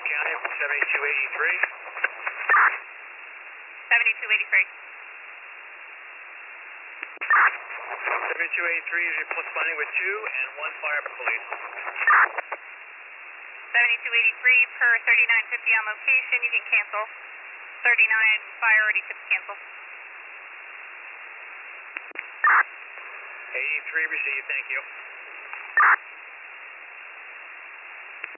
County, 7283. 7283. 7283 is responding with 2 and 1 fire police. 7283 per 3950 on location, you can cancel. 39 fire already took cancel. 83 received, thank you.